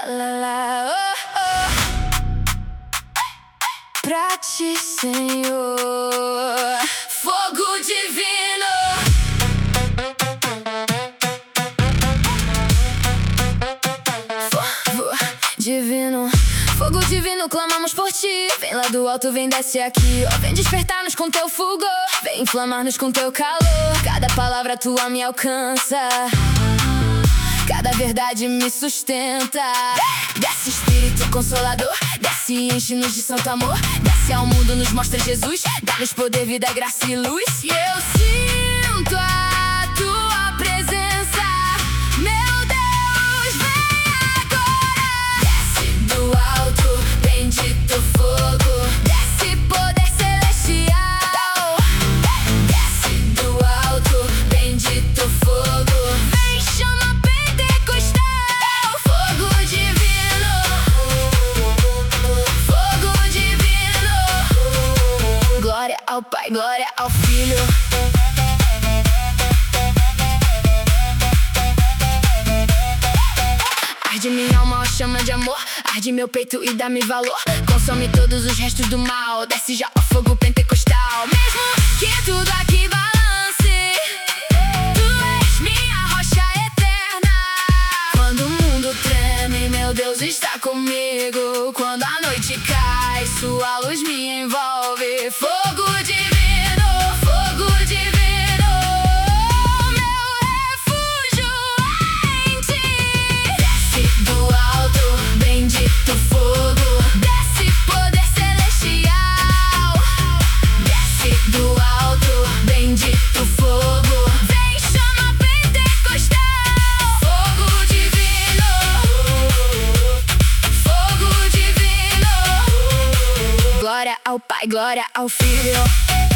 lá, oh, oh. Pra ti, Senhor, fogo divino. Fogo divino, fogo divino, clamamos por ti. Vem lá do alto, vem desce aqui, ó. Vem despertar-nos com teu fulgor, vem inflamar-nos com teu calor. Cada palavra tua me alcança, cada verdade me sustenta. Desce Espírito Consolador, desce e enche-nos de santo amor. Desce ao mundo, nos mostra Jesus, dá-nos poder, vida, graça e luz. E eu sinto a tua presença, meu Deus, vem agora. Desce do alto, bendito fogo, desce poder celestial. Desce do alto, bendito fogo, vem chama pentecostal. Fogo divino, fogo divino. Glória ao Pai, glória ao Filho. Arde minha alma, ó chama de amor, arde meu peito e dá-me valor. Consome todos os restos do mal, desce já o fogo pentecostal. Mesmo que tudo aqui balance, tu és minha rocha eterna. Quando o mundo treme, meu Deus está comigo. Quando a noite cai, sua luz me envolve. Fogo divino, fogo divino, meu refúgio é em ti. Desce do alto, bendito fogo, desce poder celestial. Desce do alto, bendito fogo, vem chama pentecostal. Fogo divino, fogo divino. Glória ao Pai, glória ao Filho.